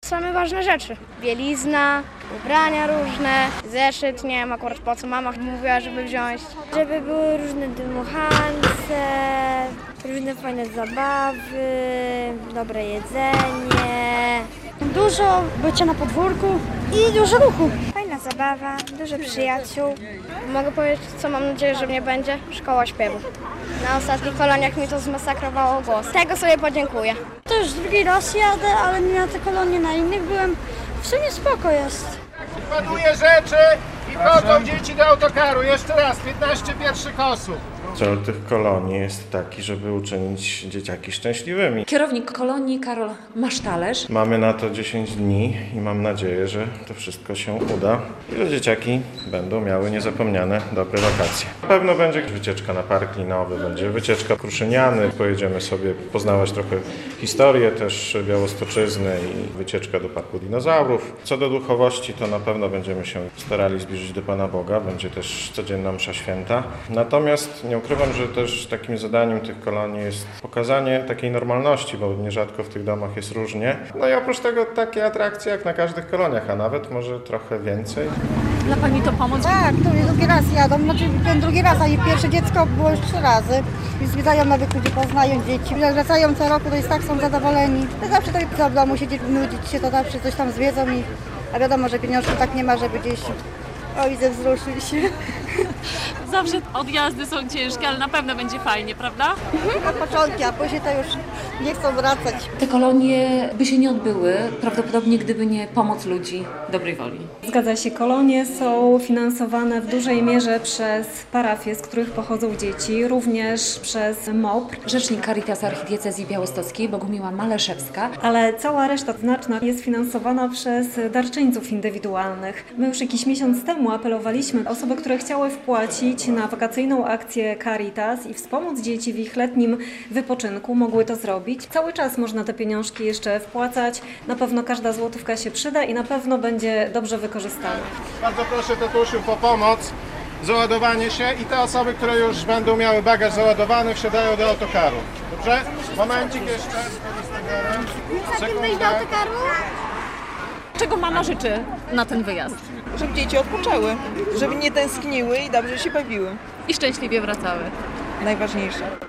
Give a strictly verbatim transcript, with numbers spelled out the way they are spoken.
same ważne rzeczy. Bielizna, ubrania różne, zeszyt, nie wiem akurat po co mama mówiła, żeby wziąć. Żeby były różne dmuchance, różne fajne zabawy, dobre jedzenie, dużo bycia na podwórku i dużo ruchu. Fajna zabawa, dużo przyjaciół. Mogę powiedzieć, co mam nadzieję, że mnie będzie? Szkoła śpiewu. Na ostatnich koloniach mi to zmasakrowało głos. Tego sobie podziękuję. To już drugi raz jadę, ale nie na te kolonie, na innych byłem. W sumie spoko jest. Ładuje rzeczy i wchodzą dzieci do autokaru. Jeszcze raz, piętnaście pierwszych osób. Cel tych kolonii jest taki, żeby uczynić dzieciaki szczęśliwymi. Kierownik kolonii Karol Masztalerz. Mamy na to dziesięć dni i mam nadzieję, że to wszystko się uda i że dzieciaki będą miały niezapomniane dobre wakacje. Na pewno będzie wycieczka na Park Linowy, będzie wycieczka Kruszyniany. Pojedziemy sobie poznawać trochę historię też Białostoczyzny i wycieczka do Parku Dinozaurów. Co do duchowości, to na pewno będziemy się starali zbliżyć do Pana Boga. Będzie też codzienna msza święta. Natomiast nie ukrywam, że też takim zadaniem tych kolonii jest pokazanie takiej normalności, bo nierzadko w tych domach jest różnie. No i oprócz tego takie atrakcje jak na każdych koloniach, a nawet może trochę więcej. Dla Pani to pomoc? Tak, to już drugi raz jadą, znaczy ten drugi raz, a i pierwsze dziecko było już trzy razy. I zwiedzają nowych ludzi, poznają dzieci. Jak wracają co roku, to jest tak, są zadowoleni. To zawsze tak w domu siedzieć, nudzić się, to zawsze coś tam zwiedzą i a wiadomo, że pieniążków tak nie ma, żeby gdzieś o widzę wzruszyli się. Zawsze odjazdy są ciężkie, ale na pewno będzie fajnie, prawda? Od początku, a później to już nie chcą wracać. Te kolonie by się nie odbyły, prawdopodobnie gdyby nie pomoc ludzi dobrej woli. Zgadza się, kolonie są finansowane w dużej mierze przez parafie, z których pochodzą dzieci, również przez M O P R, Rzecznik Caritas Archidiecezji Białostockiej Bogumiła Maleszewska. ale cała reszta znaczna jest finansowana przez darczyńców indywidualnych. My już jakiś miesiąc temu apelowaliśmy osoby, które chciały wpłacić na wakacyjną akcję Caritas i wspomóc dzieci w ich letnim wypoczynku, mogły to zrobić. Cały czas można te pieniążki jeszcze wpłacać, na pewno każda złotówka się przyda i na pewno będzie dobrze wykorzystana. Bardzo proszę tatusiu o pomoc, załadowanie się i te osoby, które już będą miały bagaż załadowany, wsiadają do autokaru. Dobrze? Momencik jeszcze. Sekunda. Czego mama życzy na ten wyjazd? Żeby dzieci odpoczęły, żeby nie tęskniły i dobrze się bawiły. I szczęśliwie wracały. Najważniejsze.